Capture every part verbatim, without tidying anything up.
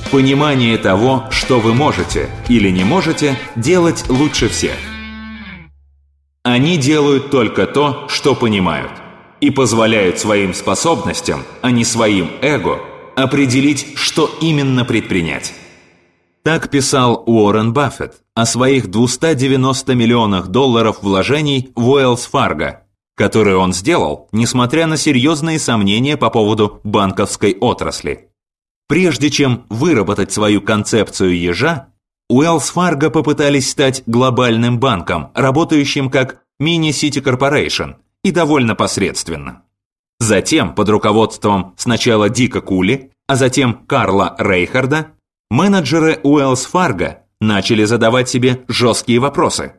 Понимание того, что вы можете или не можете делать лучше всех. Они делают только то, что понимают, и позволяют своим способностям, а не своим эго, определить, что именно предпринять. Так писал Уоррен Баффет о своих двухстах девяноста миллионах долларов вложений в Уэллс Фарго, которые он сделал, несмотря на серьезные сомнения по поводу банковской отрасли. Прежде чем выработать свою концепцию ежа, Уэллс Фарго попытались стать глобальным банком, работающим как мини-Сити Корпорейшн, и довольно посредственно. Затем, под руководством сначала Дика Кули, а затем Карла Рейхарда, менеджеры Уэллс Фарго начали задавать себе жесткие вопросы.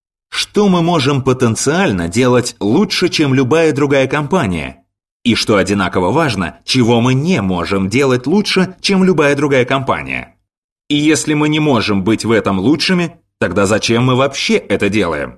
Что мы можем потенциально делать лучше, чем любая другая компания? И что одинаково важно, чего мы не можем делать лучше, чем любая другая компания? И если мы не можем быть в этом лучшими, тогда зачем мы вообще это делаем?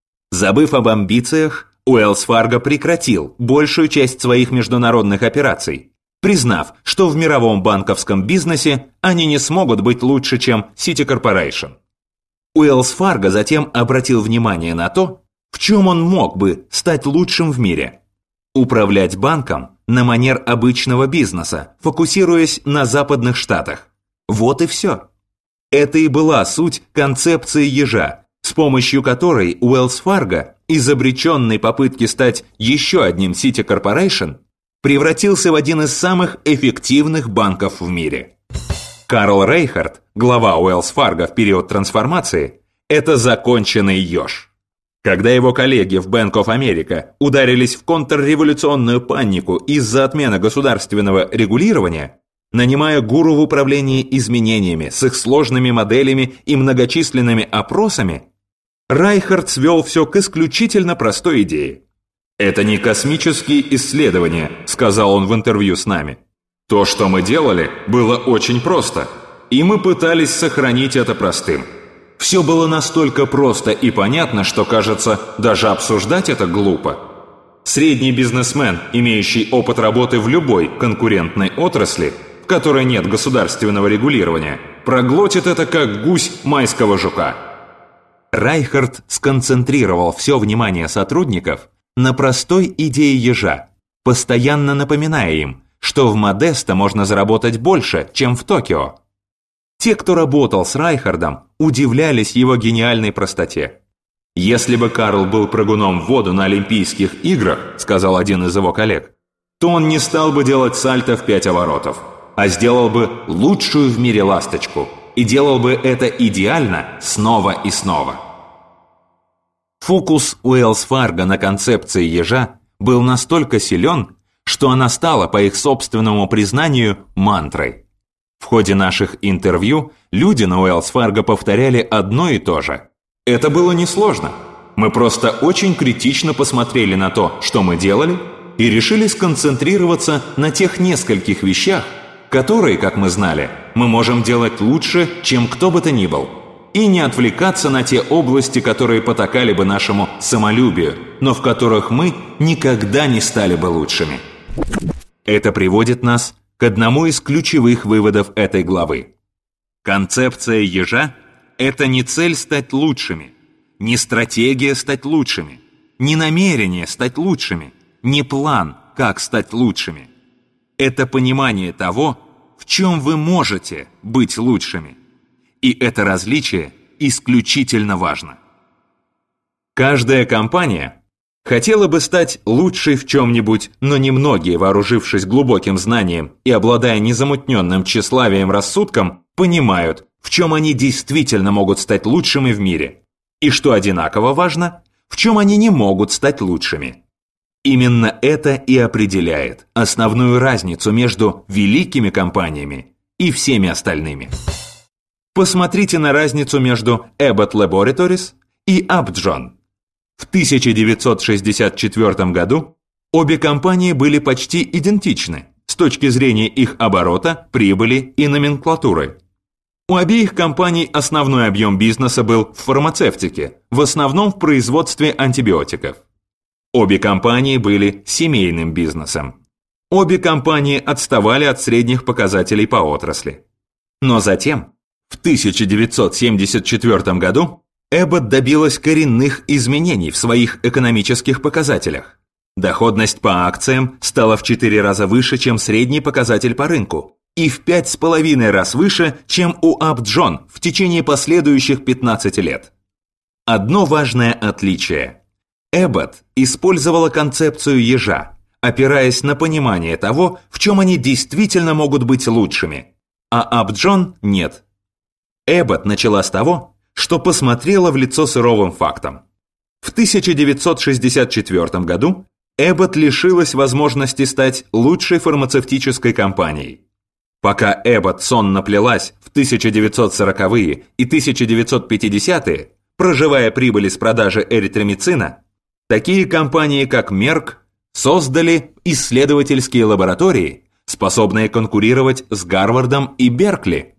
Забыв об амбициях, Уэллс Фарго прекратил большую часть своих международных операций, признав, что в мировом банковском бизнесе они не смогут быть лучше, чем Сити Корпорейшн. Уэллс Фарго затем обратил внимание на то, в чем он мог бы стать лучшим в мире. Управлять банком на манер обычного бизнеса, фокусируясь на западных штатах. Вот и все. Это и была суть концепции ежа, с помощью которой Уэллс Фарго, из обреченной попытки стать еще одним Сити Корпорейшн, превратился в один из самых эффективных банков в мире. Карл Рейхард, глава Уэллс Фарго в период трансформации, это законченный еж. Когда его коллеги в Bank of America ударились в контрреволюционную панику из-за отмены государственного регулирования, нанимая гуру в управлении изменениями с их сложными моделями и многочисленными опросами, Рейхард свел все к исключительно простой идее. «Это не космические исследования», — сказал он в интервью с нами. «То, что мы делали, было очень просто, и мы пытались сохранить это простым. Все было настолько просто и понятно, что, кажется, даже обсуждать это глупо. Средний бизнесмен, имеющий опыт работы в любой конкурентной отрасли, в которой нет государственного регулирования, проглотит это как гусь майского жука». Рейхард сконцентрировал все внимание сотрудников на простой идее ежа, постоянно напоминая им, что в Модесто можно заработать больше, чем в Токио. Те, кто работал с Рейхардом, удивлялись его гениальной простоте. «Если бы Карл был прыгуном в воду на Олимпийских играх, — сказал один из его коллег, — то он не стал бы делать сальто в пять оборотов, а сделал бы лучшую в мире ласточку, и делал бы это идеально снова и снова». Фокус Уэллс Фарго на концепции ежа был настолько силен, что она стала, по их собственному признанию, мантрой. В ходе наших интервью люди на Уэллс Фарго повторяли одно и то же. Это было несложно. Мы просто очень критично посмотрели на то, что мы делали, и решили сконцентрироваться на тех нескольких вещах, которые, как мы знали, мы можем делать лучше, чем кто бы то ни был, и не отвлекаться на те области, которые потакали бы нашему самолюбию, но в которых мы никогда не стали бы лучшими. Это приводит нас к одному из ключевых выводов этой главы. Концепция ежа – это не цель стать лучшими, не стратегия стать лучшими, не намерение стать лучшими, не план, как стать лучшими. Это понимание того, в чем вы можете быть лучшими. И это различие исключительно важно. Каждая компания хотела бы стать лучшей в чем-нибудь, но немногие, вооружившись глубоким знанием и обладая незамутненным тщеславием рассудком, понимают, в чем они действительно могут стать лучшими в мире. И что одинаково важно, в чем они не могут стать лучшими. Именно это и определяет основную разницу между великими компаниями и всеми остальными. Посмотрите на разницу между Abbott Laboratories и Upjohn. В тысяча девятьсот шестьдесят четвёртом году обе компании были почти идентичны с точки зрения их оборота, прибыли и номенклатуры. У обеих компаний основной объем бизнеса был в фармацевтике, в основном в производстве антибиотиков. Обе компании были семейным бизнесом. Обе компании отставали от средних показателей по отрасли. Но затем, в тысяча девятьсот семьдесят четвёртом году, Эббот добилась коренных изменений в своих экономических показателях. Доходность по акциям стала в четыре раза выше, чем средний показатель по рынку, и в пять с половиной раз выше, чем у Апджон в течение последующих пятнадцати лет. Одно важное отличие. Эббот использовала концепцию ежа, опираясь на понимание того, в чем они действительно могут быть лучшими, а Апджон нет. Эббот начала с того, что посмотрела в лицо суровым фактам. В тысяча девятьсот шестьдесят четвёртом году Эббот лишилась возможности стать лучшей фармацевтической компанией. Пока Эббот сонно плелась в тысяча девятьсот сороковые и тысяча девятьсот пятидесятые, проживая прибыли с продажи эритромицина, такие компании, как Мерк, создали исследовательские лаборатории, способные конкурировать с Гарвардом и Беркли.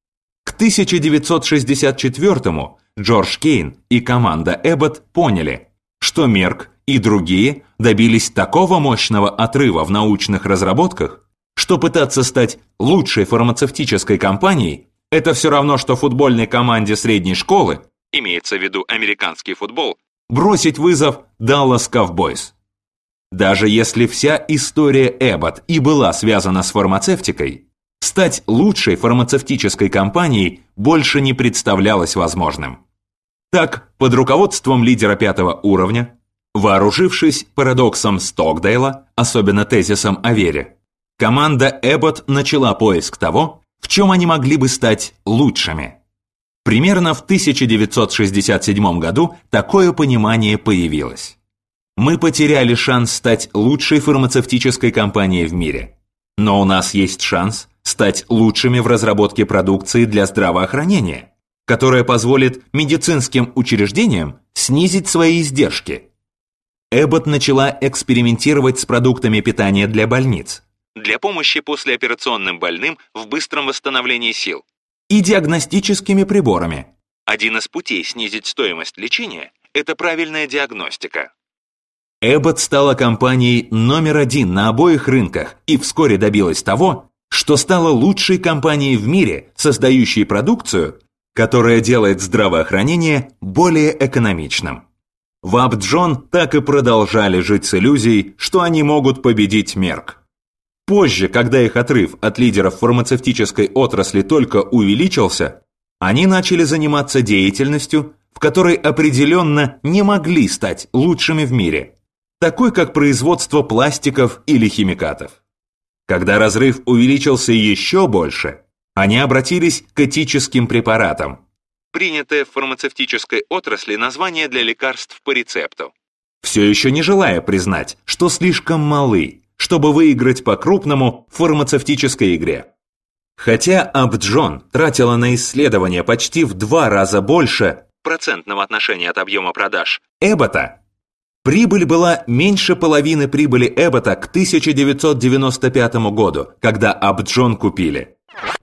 К тысяча девятьсот шестьдесят четвёртому Джордж Кейн и команда Эббот поняли, что Мерк и другие добились такого мощного отрыва в научных разработках, что пытаться стать лучшей фармацевтической компанией – это все равно, что футбольной команде средней школы, имеется в виду американский футбол, бросить вызов Dallas Cowboys. Даже если вся история Эббот и была связана с фармацевтикой, стать лучшей фармацевтической компанией больше не представлялось возможным. Так, под руководством лидера пятого уровня, вооружившись парадоксом Стокдейла, особенно тезисом о вере, команда Эббот начала поиск того, в чем они могли бы стать лучшими. Примерно в тысяча девятьсот шестьдесят седьмом году такое понимание появилось. Мы потеряли шанс стать лучшей фармацевтической компанией в мире. Но у нас есть шанс стать лучшими в разработке продукции для здравоохранения, которая позволит медицинским учреждениям снизить свои издержки. Эббот начала экспериментировать с продуктами питания для больниц, для помощи послеоперационным больным в быстром восстановлении сил, и диагностическими приборами. Один из путей снизить стоимость лечения – это правильная диагностика. Эббот стала компанией номер один на обоих рынках и вскоре добилась того, что стала лучшей компанией в мире, создающей продукцию, которая делает здравоохранение более экономичным. В Апджон так и продолжали жить с иллюзией, что они могут победить Мерк. Позже, когда их отрыв от лидеров фармацевтической отрасли только увеличился, они начали заниматься деятельностью, в которой определенно не могли стать лучшими в мире, такой как производство пластиков или химикатов. Когда разрыв увеличился еще больше, они обратились к этическим препаратам, принятое в фармацевтической отрасли название для лекарств по рецепту, все еще не желая признать, что слишком малы, чтобы выиграть по-крупному в фармацевтической игре. Хотя Апджон тратила на исследования почти в два раза больше процентного отношения от объема продаж Эббота, прибыль была меньше половины прибыли Эббота к тысяча девятьсот девяносто пятому году, когда Апджон купили.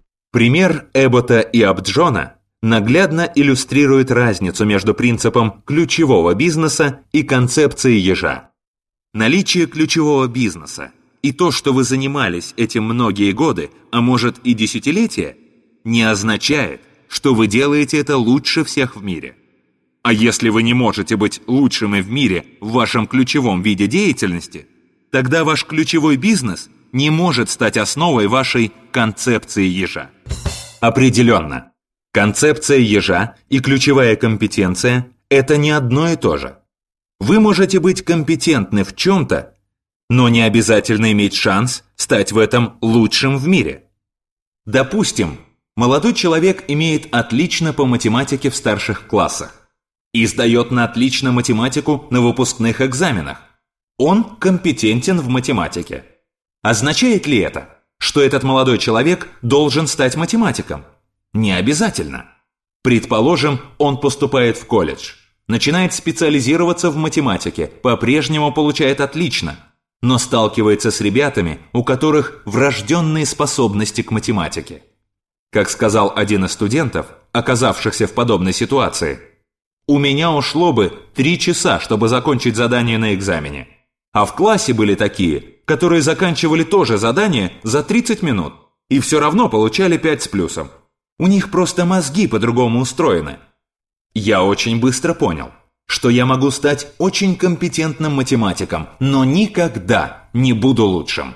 Пример Эббота и Апджона наглядно иллюстрирует разницу между принципом ключевого бизнеса и концепцией ежа. Наличие ключевого бизнеса и то, что вы занимались этим многие годы, а может и десятилетия, не означает, что вы делаете это лучше всех в мире. А если вы не можете быть лучшими в мире в вашем ключевом виде деятельности, тогда ваш ключевой бизнес не может стать основой вашей концепции ежа. Определенно, концепция ежа и ключевая компетенция – это не одно и то же. Вы можете быть компетентны в чем-то, но не обязательно иметь шанс стать в этом лучшим в мире. Допустим, молодой человек имеет отлично по математике в старших классах и сдает на отлично математику на выпускных экзаменах. Он компетентен в математике. Означает ли это, что этот молодой человек должен стать математиком? Не обязательно. Предположим, он поступает в колледж, начинает специализироваться в математике, по-прежнему получает отлично, но сталкивается с ребятами, у которых врожденные способности к математике. Как сказал один из студентов, оказавшихся в подобной ситуации, «У меня ушло бы три часа, чтобы закончить задание на экзамене, а в классе были такие, которые заканчивали то же задание за тридцать минут и все равно получали пять с плюсом. У них просто мозги по-другому устроены. Я очень быстро понял, что я могу стать очень компетентным математиком, но никогда не буду лучшим.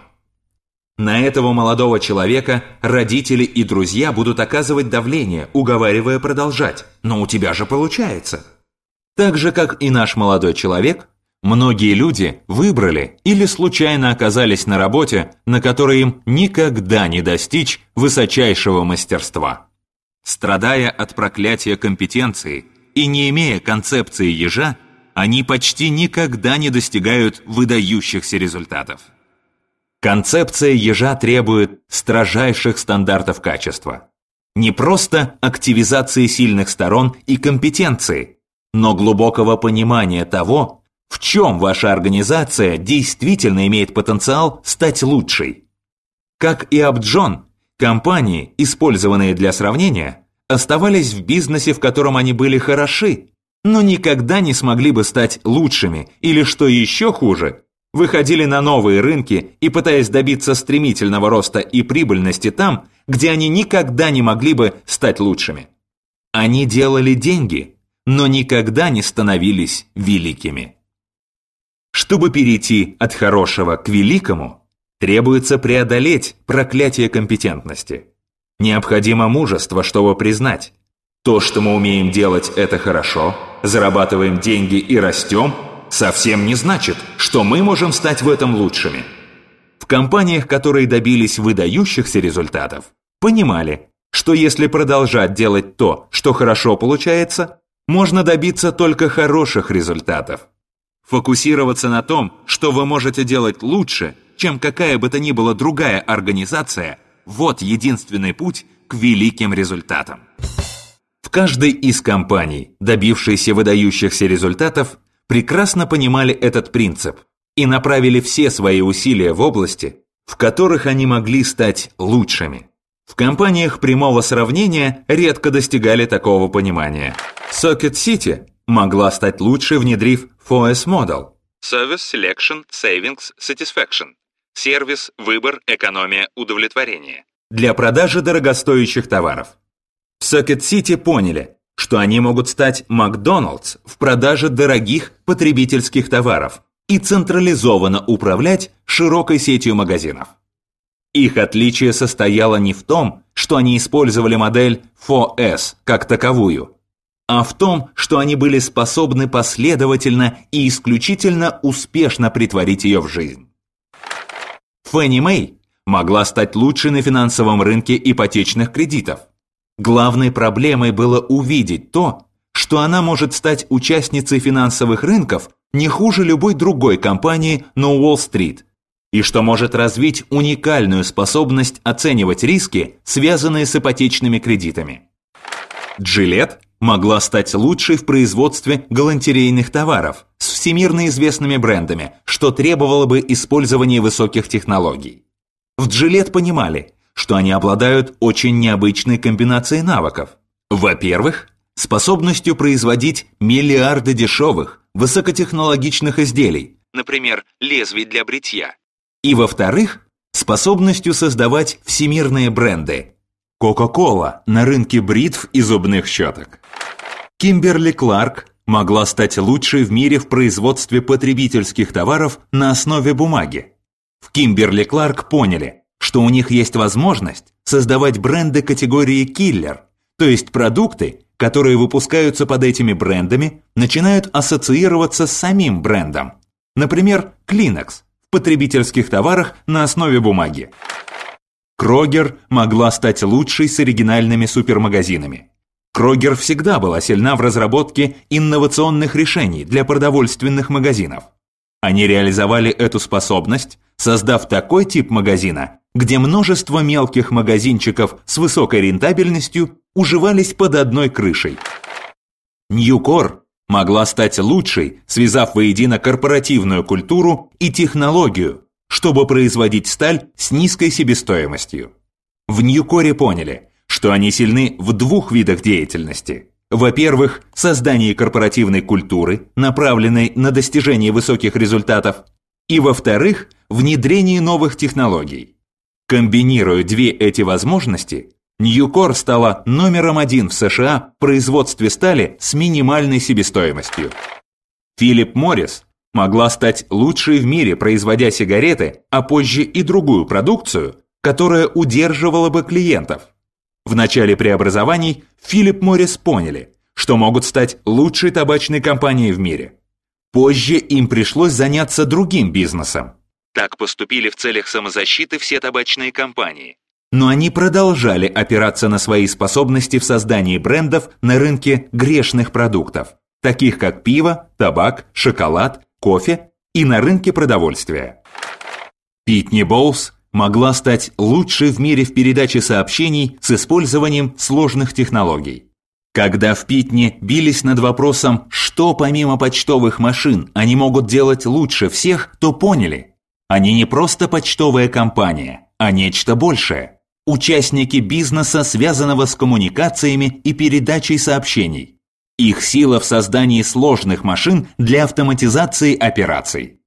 На этого молодого человека родители и друзья будут оказывать давление, уговаривая продолжать. Но у тебя же получается. Так же, как и наш молодой человек, многие люди выбрали или случайно оказались на работе, на которой им никогда не достичь высочайшего мастерства. Страдая от проклятия компетенции и не имея концепции ежа, они почти никогда не достигают выдающихся результатов. Концепция ежа требует строжайших стандартов качества. Не просто активизации сильных сторон и компетенции, но глубокого понимания того, в чем ваша организация действительно имеет потенциал стать лучшей. Как и Апджон, компании, использованные для сравнения, оставались в бизнесе, в котором они были хороши, но никогда не смогли бы стать лучшими или, что еще хуже, выходили на новые рынки и, пытаясь добиться стремительного роста и прибыльности там, где они никогда не могли бы стать лучшими. Они делали деньги, но никогда не становились великими. Чтобы перейти от хорошего к великому, требуется преодолеть проклятие компетентности. Необходимо мужество, чтобы признать: то, что мы умеем делать, это хорошо, зарабатываем деньги и растем, совсем не значит, что мы можем стать в этом лучшими. В компаниях, которые добились выдающихся результатов, понимали, что если продолжать делать то, что хорошо получается, можно добиться только хороших результатов. Фокусироваться на том, что вы можете делать лучше, чем какая бы то ни была другая организация, вот единственный путь к великим результатам. В каждой из компаний, добившейся выдающихся результатов, прекрасно понимали этот принцип и направили все свои усилия в области, в которых они могли стать лучшими. В компаниях прямого сравнения редко достигали такого понимания. Socket City могла стать лучшей, внедрив эф о эс Model – Service Selection Savings Satisfaction – сервис, выбор, экономия, удовлетворение – для продажи дорогостоящих товаров. В Socket City поняли, что они могут стать Макдоналдс в продаже дорогих потребительских товаров и централизованно управлять широкой сетью магазинов. Их отличие состояло не в том, что они использовали модель эф о эс как таковую, а в том, что они были способны последовательно и исключительно успешно притворить ее в жизнь. Фенни Мэй могла стать лучшей на финансовом рынке ипотечных кредитов. Главной проблемой было увидеть то, что она может стать участницей финансовых рынков не хуже любой другой компании на Уолл-стрит, и что может развить уникальную способность оценивать риски, связанные с ипотечными кредитами. Джилетт могла стать лучшей в производстве галантерейных товаров с всемирно известными брендами, что требовало бы использования высоких технологий. В Джилетт понимали, что они обладают очень необычной комбинацией навыков. Во-первых, способностью производить миллиарды дешевых, высокотехнологичных изделий, например, лезвий для бритья. И во-вторых, способностью создавать всемирные бренды. Кока-кола на рынке бритв и зубных щеток. Кимберли-Кларк могла стать лучшей в мире в производстве потребительских товаров на основе бумаги. В Кимберли-Кларк поняли, что у них есть возможность создавать бренды категории «киллер», то есть продукты, которые выпускаются под этими брендами, начинают ассоциироваться с самим брендом. Например, Kleenex в потребительских товарах на основе бумаги. Крогер могла стать лучшей с оригинальными супермагазинами. Крогер всегда была сильна в разработке инновационных решений для продовольственных магазинов. Они реализовали эту способность, создав такой тип магазина, где множество мелких магазинчиков с высокой рентабельностью уживались под одной крышей. Ньюкор могла стать лучшей, связав воедино корпоративную культуру и технологию, чтобы производить сталь с низкой себестоимостью. В Ньюкоре поняли, что они сильны в двух видах деятельности. Во-первых, создании корпоративной культуры, направленной на достижение высоких результатов, и во-вторых, внедрении новых технологий. Комбинируя две эти возможности, Ньюкор стала номером один в США в производстве стали с минимальной себестоимостью. Филипп Моррис могла стать лучшей в мире, производя сигареты, а позже и другую продукцию, которая удерживала бы клиентов. В начале преобразований Филипп Моррис поняли, что могут стать лучшей табачной компанией в мире. Позже им пришлось заняться другим бизнесом. Так поступили в целях самозащиты все табачные компании. Но они продолжали опираться на свои способности в создании брендов на рынке грешных продуктов, таких как пиво, табак, шоколад, кофе и на рынке продовольствия. Питни Боулс могла стать лучшей в мире в передаче сообщений с использованием сложных технологий. Когда в Питни бились над вопросом, что помимо почтовых машин они могут делать лучше всех, то поняли, они не просто почтовая компания, а нечто большее. Участники бизнеса, связанного с коммуникациями и передачей сообщений. Их сила в создании сложных машин для автоматизации операций.